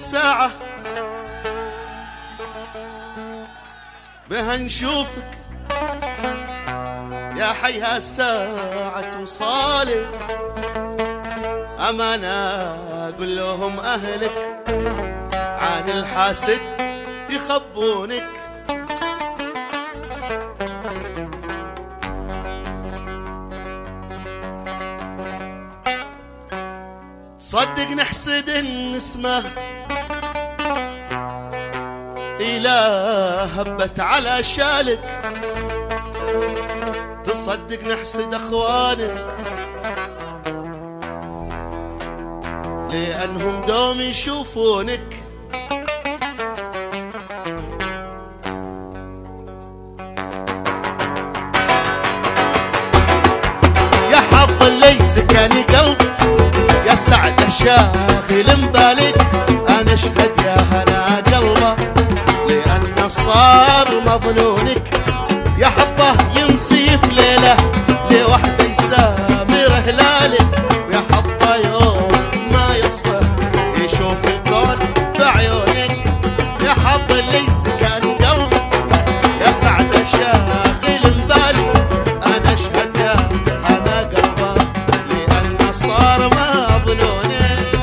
ساعة بها نشوفك يا حي هالساعة توصالي أمانة قل لهم أهلك عن الحاسد يخبونك. صدق نحسد النسمة إله هبت على شالك، تصدق نحسد أخوانك لأنهم دوم يشوفونك. يا حظ اللي سكن قلبي يا سعد شاغل مبالك، أنا أشهد يا هنا قلبه لأنه صار مظنونك. يا حظه يمسي في ليلة لوحده يسامر هلاله، ويا حظه يوم ما يصفى يشوف الكون في عيونك. يا حظ اللي سكن قلبي يا سعد شاغل مبالك، أنا أشهد يا هنا قلبه لأنه صار مظنونك.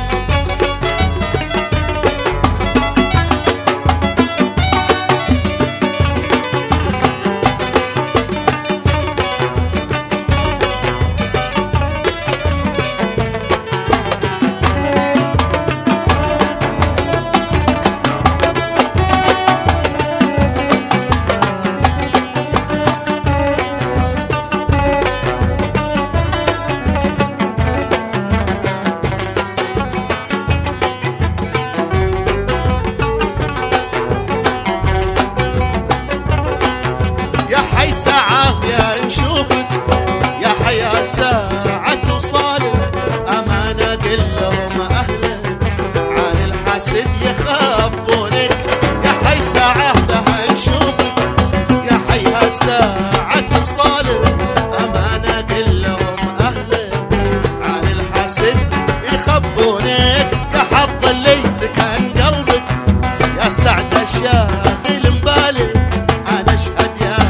ساعة يا نشوفك يا حيا ساعة توصالك، أمانة قل لهم أهلك عن الحاسد يخبونك. يا حي ساعة لها نشوفك يا حيا ساعة توصالك، أمانة قل لهم أهلك عن الحاسد يخبونك. يا حظ اللي سكن قلبك يا سعد الشاغل مبالك، أنا أشهد يا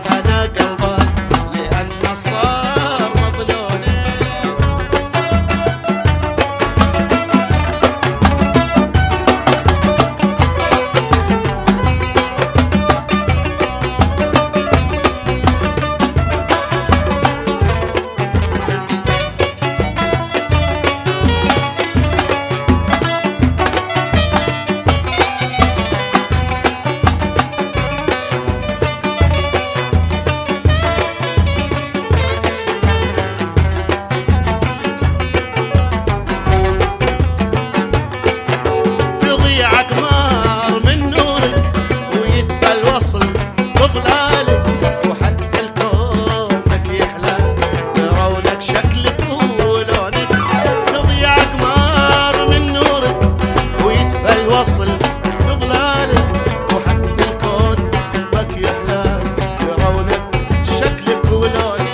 أقمار من نورك ويدفى الوصل بظلالك، وحتى الكون لك يحلى برونق شكلك ولونك. تضيع أقمار من نورك ويدفى الوصل بظلالك، وحتى الكون لك يحلى برونق شكلك ولونك.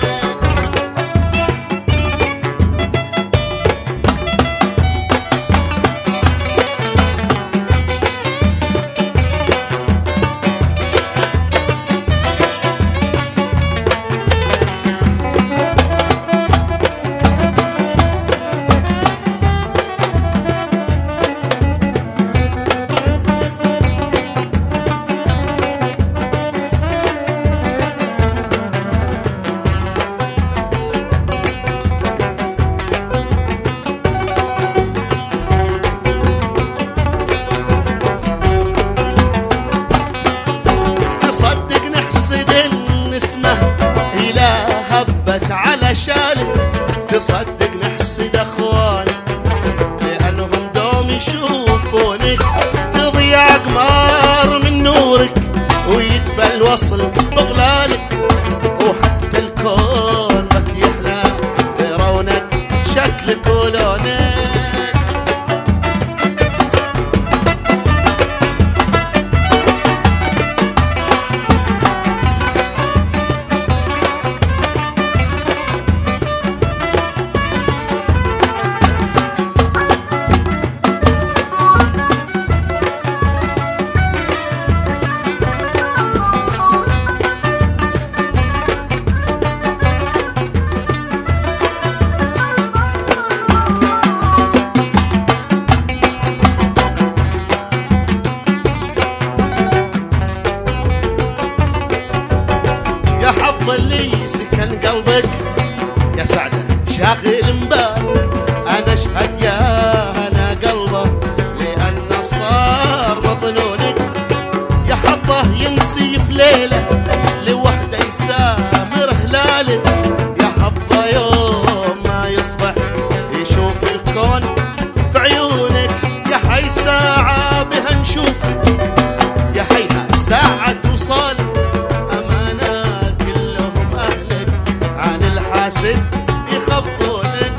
على شالك تصدق نحسد اخوانك لانهم دوم يشوفونك. تضيع اقمار من نورك ويدفى الوصل بظلالك، وحتى الكون بك يحلى برونق شكلك ولونك. شاغل مبالك. انا اشهد يا هنا قلبه لانه صار مظنونك. يا حظه يمسي في ليله لوحده يسامر هلاله. يا حظه يوم ما يصبح يشوف الكون في عيونك. يا حي ساعة بها نشوفك، يا حيها ساعة وصال. أمانة كلهم أهلك عن الحاسد يخبونك.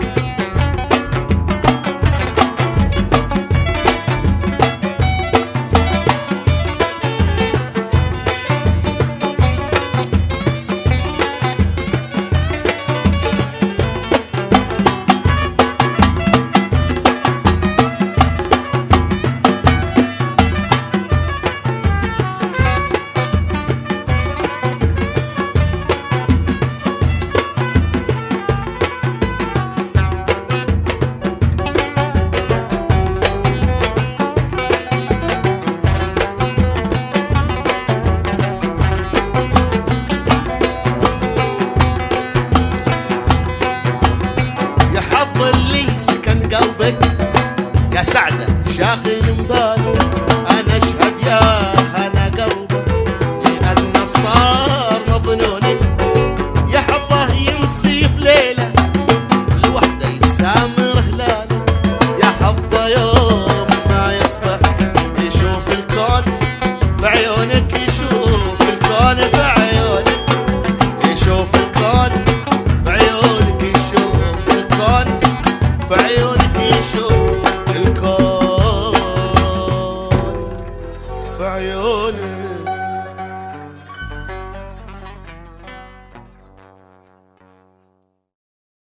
قلبك يا سعدة شاغل مبالك. أنا أشهد يا هنا قلبه لأنه صار مظنوني. يا حظه يمسي في ليلة لوحده يسامر هلاله. يا حظه يوم ما يصبح يشوف الكون في عيونك. يشوف الكون في عيونك، يشوف الكون في عيونك، يشوف الكون في عيونك، يشوف الكون في عيونك.